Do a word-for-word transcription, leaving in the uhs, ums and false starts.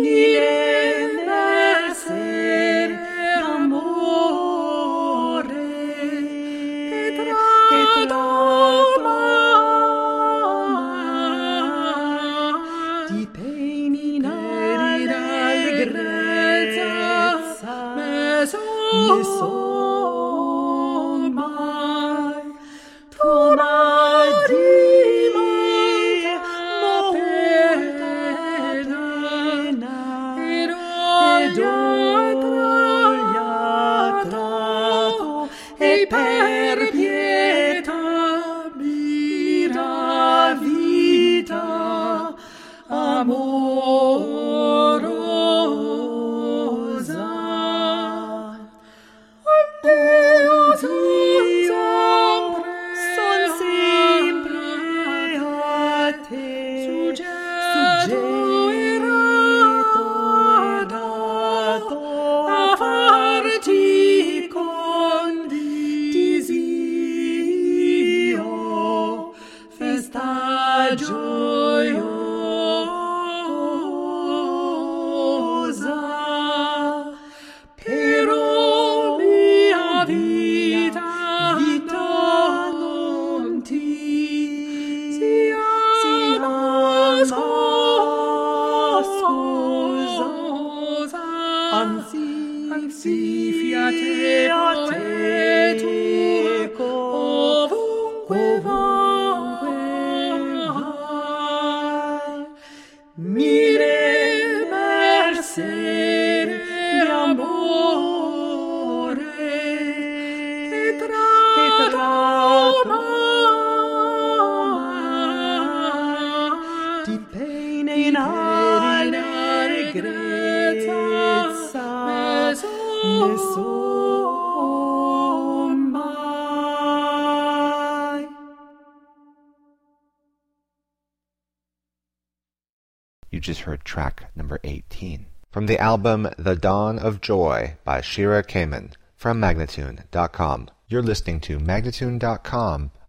You just heard track number eighteen. From the album The Dawn of Joy by Shira Kamen from Magnatune dot com. You're listening to Magnatune dot com